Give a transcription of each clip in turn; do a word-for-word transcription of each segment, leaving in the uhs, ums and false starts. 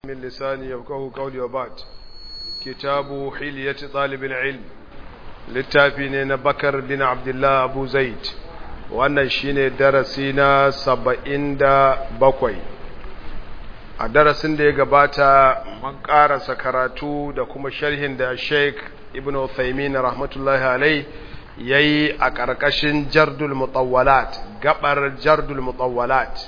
من لساني يفقهوا قولي وبعد كتاب حلية طالب العلم للتابعين بكر بن عبد الله أبو زيد wannan shine darasi na saba'in da bakwai. A darasin da ya gabata mun karasa karatu da kuma sharhin da Sheikh Ibn Uthaymeen rahmatullahi alai yayi a karkashin Jardul Mutawwalat, gabar Jardul Mutawwalat,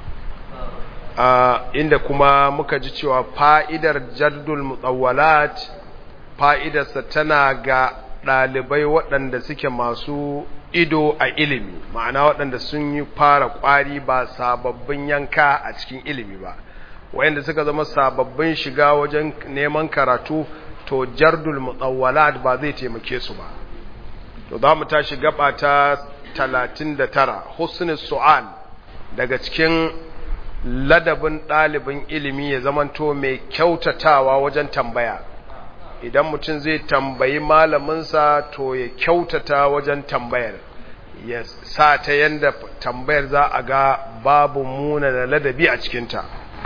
Uh, inda kuma muka ji cewa fa'idar Jardul Mutawwalat fa'idarsa tana ga ɗalibai waɗanda suke masu ido a ilimi, ma'ana waɗanda sun yi fara ƙwari ba sababbin yanka a cikin ilimi ba, wayanda suka zama sababbin shiga wajen neman karatu, to Jardul Mutawwalat ba zai taimake su ba. To za mu tashi gaba ta talatin da tara, husnul su'al, daga cikin ladabin ɗalibin ilimi ya zamanto mai kyautatawa wajen tambaya. Idan mutum zai tambayi malaminsa to ya kyautata wajen tambayar, ya sa ta yanda tambayar za a ga babu muna da ladabi a cikinta.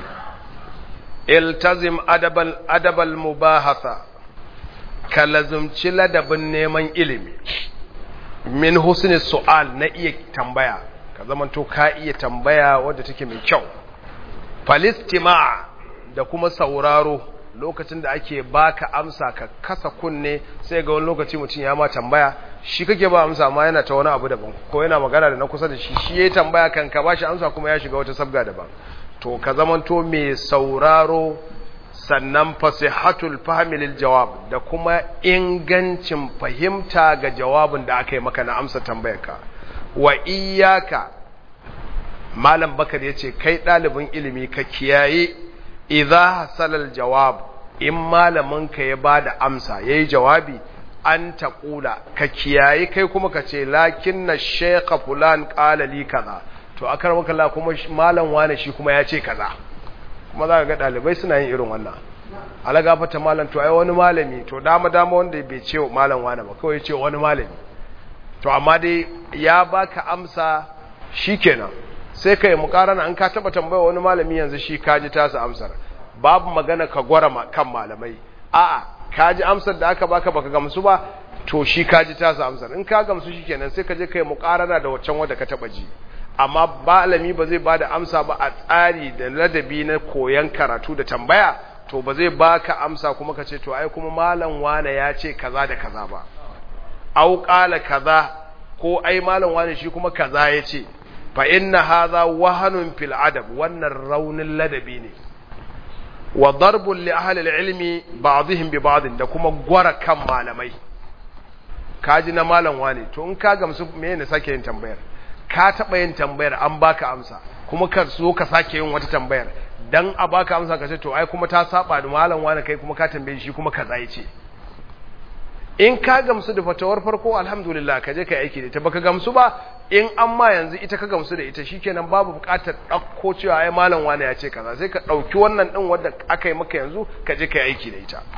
Iltazim adabal, adabal mubahatha, ka lazumci ladabin neman ilimi, min husni su'al, na iya tambaya, ka zamanto ka iya tambaya wadda take mai kyau. Falistima, da kuma sauraro lokacin da ake baka amsa ka kasa kunne, sai ga wani lokaci mutum ya ma tambaya, shi kake ba amsa ma yana ta wani abu daban, ko yana magana da na kusa da shi, shi yayi tambaya kan ka bashi amsa kuma ya shiga wata sabga daban. To ka zamanto mai sauraro, sannan fasihatul fahmi lil jawab, da kuma ingancin fahimta ga jawabin da aka yi maka na amsa tambayarka. Wa iyyaka, Malam Bakar ya ce, kai ɗalibin ilimi ka kiyaye, idha hasalal jawab, in malaminka ya ba da amsa, ya yi jawabi, an taƙula, ka kiyaye kai kuma ka ce, lakin na sheka fulan ƙalali kaza, to a karmakala kuma malam wane shi kuma ya ce kaza. Kuma za ka ga ɗalibai suna yin irin wannan. Alaga fata malam, to ai wani malami, to dama dama wanda bai ce malam wane ba, kawai ce wani malami. To amma dai ya baka amsa shi kenan. Sai ka yi mukarana, an ka taba tambaya wani malami yanzu shi kaji tasa amsar, babu magana ka gwara kan malamai, a'a kaji amsar da aka baka baka gamsu ba, to shi kaji tasa amsar, in ka gamsu shikenan sai ka je ka yi mukarana da waccan wanda ka taba ji. Amma malami ba zai bada amsa ba a tsari da ladabi na koyan karatu da tambaya, to ba zai baka amsa kuma ka ce to ai kuma malam wane ya ce kaza da kaza ba, au qala kaza, ko ai malam wane shi kuma kaza ya ce, fa inna hadha wahanun fil adab, wannan raunin ladabi ne. Wa darbun li ahli al-ilmi ba'dihim bi ba'd, da kuma gwara kan malamai. Kaji na malam wane, to in ka gamsu me ne sake yin tambayar, ka taba yin tambayar an baka amsa, kuma ka so ka sake yin wata tambayar dan a baka amsa ka ce to ai kuma ta saba da malam wane, kai kuma ka tambaye shi kuma kaza yace. In ka gamsu da fatawar farko alhamdulillah, ka je ka aiki da ita. Baka gamsu ba, in amma yanzu ita ka gamsu da ita, shikenan babu bukatar dauko cewa ai malam wani ya ce kaza, sai ka dauki wannan din wanda aka yi maka yanzu ka je ka aiki da ita.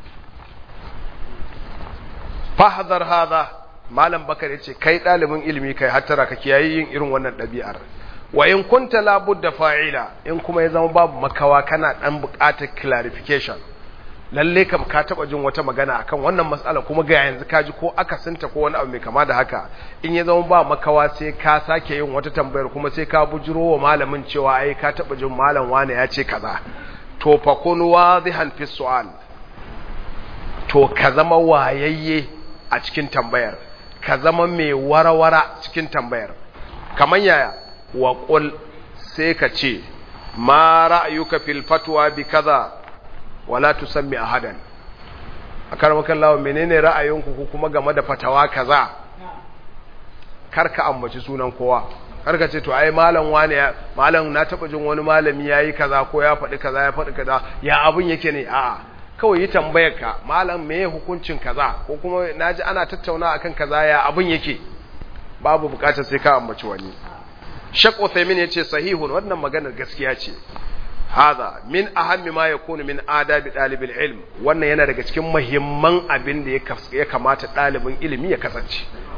Fahdhar hadha, Malam Bakar yace kai dalibin ilimi kai hattara ka kiyaye yin irin wannan dabi'ar. Wa in kunta la budda fa'ila, in kuma ya zama babu makawa kana dan bukatar clarification, lalle kam ka taba jin wata magana akan wannan mas'ala kuma ga yanzu ka ji ko akasinta ko wani abu mai kama da haka, in ya zama ba makawa sai ka sake yin wata tambayar kuma sai ka bujiro wa malamin cewa ai ka taba jin malam wane ya ce kaza, to fa kun wadihan fi su'al, to ka zama wayayye a cikin tambayar, ka zama mai warawara cikin tambayar. Kaman yaya? Wa qul, sai ka ce ma ra'yuka fil fatwa bi kaza wala tusammi ahadan. Akarmakan lawo, menene ra'ayinku ku kuma game da fatawa kaza? Karka ambaci sunan kowa, karka ce to ai malam wani ya malam na taba jin wani malami yayi kaza ko ya faɗi kaza ya faɗi kaza, ya abun yake ne? A'a, kawai yi tambayar ka, malam meye hukuncin kaza, ko kuma naji ana tattauna akan kaza, ya abun yake. Babu bukatar sai ka ambaci wani. Sheikh Uthaymeen yace sahihun, wannan maganar gaskiya ce. Hada min ahammi ma yakunu min adabi dalibil ilm, wannan yana daga cikin muhimman abin da ya kamata dalibin ilimi ya kasance.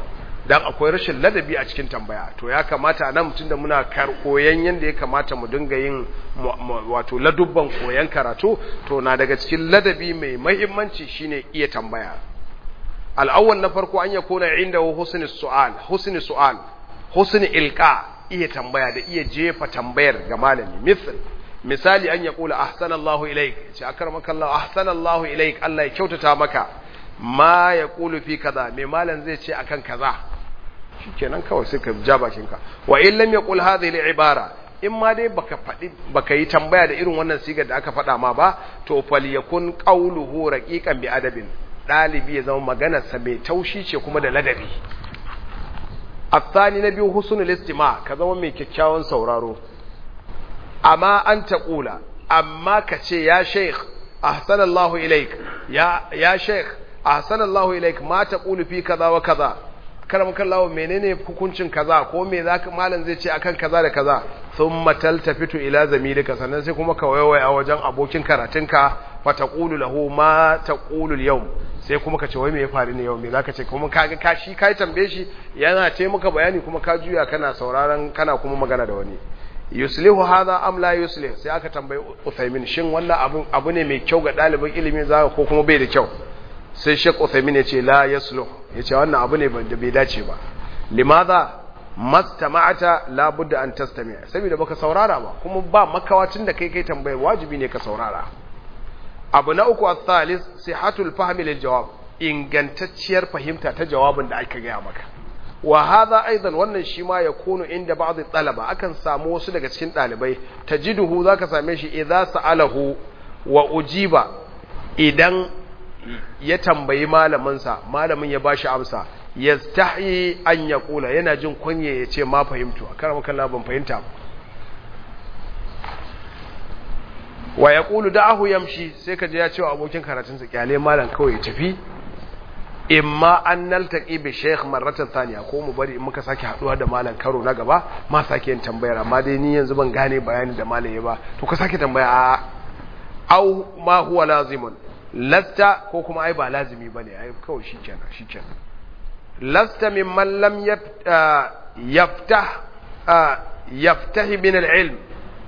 dan akwai rashin ladabi a cikin tambaya to ya kamata nan mutun da muna koyan yanda ya kamata mu dinga yin wato ladubban koyan karatu to na daga cikin ladabi mai muhimmanci shine iya tambaya al-awwal na farko an yakuna inda husnul su'al husnul su'al husnul ilqa iya tambaya da iya jefa tambayar ga malami misal misali an yaqula ahsanallahu ilaik ce akramakallahu ahsanallahu ilaik Allah ya kyautata maka ma yaqulu fi kaza me malan zai ce akan kaza shikenan kawai sai ka ja bakinka wa in lam yaqul hadhihi al-ibara in ma dai baka fadi baka yi tambaya da irin wannan sigar da aka fada ma ba to falyakun qawluhu raqiqan bi adabin dalibi ya zama maganar sa mai taushi ce kuma da ladabi الثاني نبي حسن الاستماع كذا mai kyakkyawan sauraro amma an taqula amma kace ya sheikh ahsanallahu ilaik ya ya sheikh ahsanallahu ilaik ma taqulu fi kaza wa kaza karamakallahu menene hukuncin kaza ko me zaka malam zai ce akan kaza da kaza thumma taltafitu ila zamilika sannan sai kuma ka waiwaya wajen abokin karatunka fa taqulu lahu ma taqulu al-yawm sai kuma ka ce wai me ya faru ne yau me zaka ce kuma kaga ka shi kai tambaye shi yana ce maka bayani kuma ka juya kana sauraron kana kuma magana da wani yuslihu hadha am la yuslih sai aka tambaye Uthaymin shin wannan abu abu ne mai kyau ga dalibin ilimi zaka ko kuma bai da kyau sai Sheikh Uthaymin ya ce la yasluh yace wannan abu ne da bai dace ba limadha mastama'ata la budda an tastami' saboda baka saurara ba kuma ba makawatin da kai kai tambaye wajibi ne ka saurara abu na uku al-thalis sihatul fahmi lil jawab ingantacciyar fahimta ta jawabin da aka gaya maka wa hadha aidan wannan shi ma yakunu inda ba'd talaba akan samu wasu daga cikin dalibai tajiduhu zaka same shi idza sa'alahu wa ujiba idan ya tambayi malamin sa malamin ya bashi amsa yastahi an yaqula yana jin kunya yace ma fahimtu akara maka ban fahimta ba wa ya ƙulu da'ahu yamshi sai ka je ya cewa abokin karatunsa kyale malam kawai ya tafi imma an naltaqi bi shaykh marratan thaniya ko mu bari in muka sake haduwa da malam karo na gaba ma sake yin tambayar amma dai ni yanzu ban gane bayani da malam ya ba to ka sake tambaya a au ma huwa lazimun lasta ko kuma ai ba lazimi bane ai kawai shikenan shikenan lasta mimman lam yaftah yaftah min al-ilm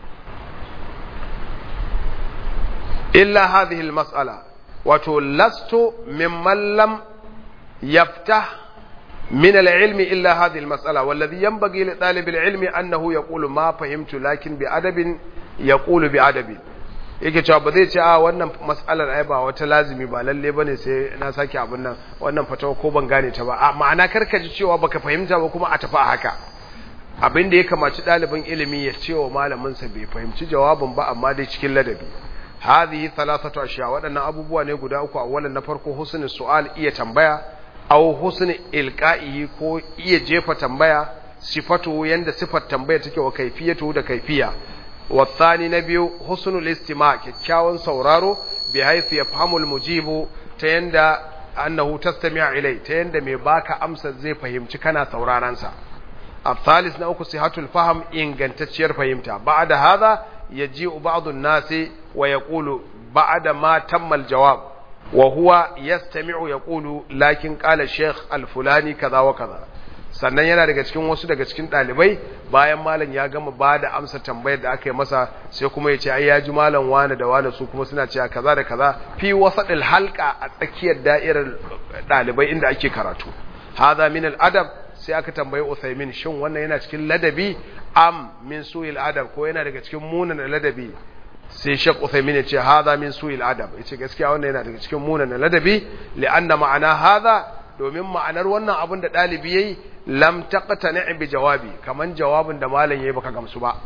إلا هذه المسألة وتلست ممن لم يفتح من العلم إلا هذه المسألة والذي ينبغي لطالب العلم أنه يقول ما فهمت لكن بأدب يقول بأدب yake cewa ba zai ce a wannan mas'alar ai ba wata lazimi ba lalle bane sai na saki abin nan wannan fatawa ko ban gane ta ba ma'ana karkaji cewa baka fahimta ba kuma a tafi haka abin da ya kamaci dalibin ilimi ya ce wa malamin sa bai fahimci jawabin ba amma dai cikin ladabi hadhihi thalathatu ashiya wadannan abubuwa ne guda uku awalan na farko husnul su'al iya tambaya aw husnul ilqa'i ko iya jefa tambaya sifatu yanda sifar tambaya take wa kaifiyatu da kaifiya wa thani na biyu husnul istima' kyakkyawan sauraro bi haythu yafhamul mujibu ta yanda annahu tastami'u ilai ta yanda mai baka amsa zai fahimci kana sauraron sa الثالث نأكو صحة الفهم إن كانت تشير فهمتها بعد هذا يجيء بعض الناس ويقول بعد ما تم الجواب وهو يستمع يقول لكن قال الشيخ الفلاني كذا وكذا sannan yana daga cikin wasu daga cikin dalibai bayan malam ya gama bada amsa tambayar da aka yi masa sai kuma ya ce ai ya ji malam wani da wani su kuma suna cewa kaza da kaza fi wasadil halqa a tsakiyar da'irar dalibai inda ake karatu hadha min al adab sai aka tambaye Uthaymin shin wannan yana cikin ladabi am min su'il adab ko yana daga cikin munan ladabi sai Sheikh Uthaymin ya ce hadha min su'il adab yace gaskiya wannan yana daga cikin munan ladabi li'anna ma'ana hadha domin ma'anar wannan abin da dalibi yayi lam taqtani bi jawabi kaman jawabin da malam yayi baka gamsu ba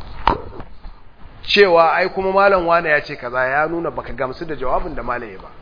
cewa ai kuma malam wani ya ce kaza ya nuna baka gamsu da jawabin da malam yayi ba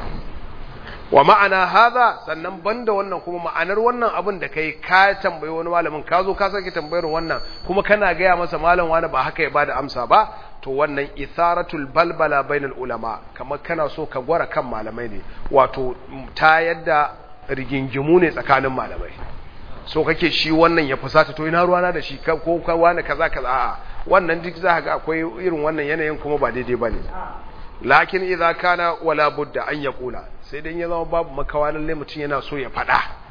wa ma'ana hadha sannan banda wannan kuma ma'anar wannan abin da kai ka tambayi wani malamin ka zo ka sake tambayar wannan kuma kana gaya masa malam wani ba haka ya bada amsa ba to wannan itharatul balbala bainal ulama kamar kana so ka gwara kan malamai ne wato ta yadda rigingimu ne tsakanin malamai so kake shi wannan ya fusata to ina ruwana da shi ko ka wani kaza kaza a'a wannan duk za ka ga akwai irin wannan yanayin kuma ba daidai bane lakin idza kana wala budda an yaqula sai dan ya zama babu makawa lalle mutun yana so ya fada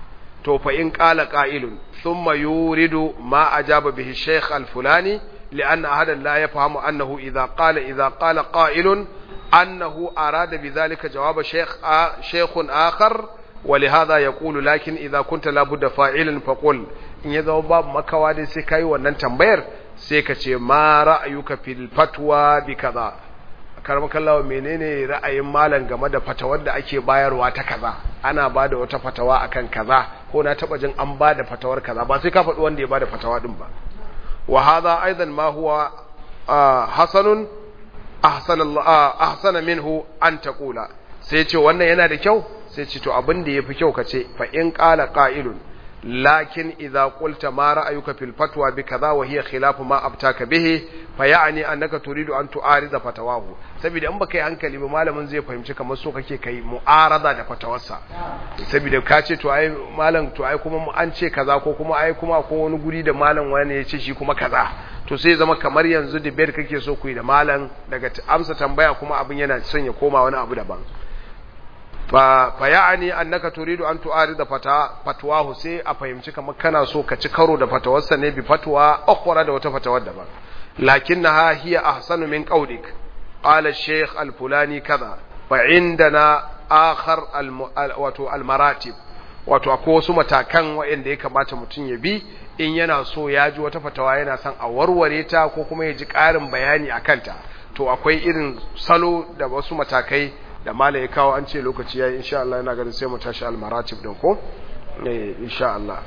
to fa in qala qa'ilun thumma yuridu ma ajaba bihi shaykh al-fulani li'anna ahadan la yafhamu annahu idha qala idha qala qa'ilun annahu arada bidhalika jawaba shaykh shaykhun akhar ولهذا يقول لكن إذا كنت لابد فاعلا فقل in ya zama babu makawa dai sai kai wannan tambayar sai ka ce ma ra'ayuka fil fatwa bi kaza karama kallawa menene ra'ayin malam game da fatawar da ake bayarwa ta kaza ana bada wata fatawa akan kaza ko na taba jin an bada fatawar kaza ba sai ka faɗi wanda ya bada fatawa din ba wa hadha aidan ma huwa hasanun ahsana Allah ahsana minhu an taqula sai ce wannan yana da kyau sai ce to abin da yafi kyau kace fa in qala qa'ilun lakin idza qulta ma ra'ayuka fil fatwa bi kaza wa hiya khilafu ma abtaka bihi fa ya'ni annaka turidu an tu'arida fatawahu saboda in baka yi hankali ba malamin zai fahimci kamar so kake kai mu'arada da fatawarsa saboda ka ce to ai malam to ai kuma an ce kaza ko kuma ai kuma ko wani guri da malam wani ya ce shi kuma kaza to sai zama kamar yanzu debate kake so ku yi da malam daga amsa tambaya kuma abin yana son ya koma wani abu daban fa fa ya'ni annaka turidu an tu'arida fata fatwahu sai a fahimci kamar kana so ka ci karo da fatawarsa ne bi fatwa ukhra da wata fatawar daban lakinnaha hiya ahsanu min qawlik qala ash-shaykh al-fulani kaza fa indana akhar wato al-maratib wato akwai wasu matakan waɗanda ya kamata mutum ya bi in yana so ya ji wata fatawa yana son a warware ta ko kuma ya ji ƙarin bayani akan ta to akwai irin salo da wasu matakai da mala ya kawo an ce lokaci yayi insha Allah ina ganin sai mu tashi al-maratib din ko eh insha Allah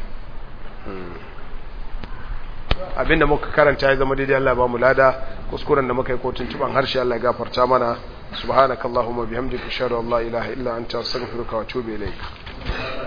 abinda muka karanta ya zama daidai Allah ba mu lada kuskuren da muka yi ko tuntuban harshe Allah ya gafarta mana subhanakallahumma bihamdika ashhadu an la ilaha illa anta astaghfiruka wa atubu ilaik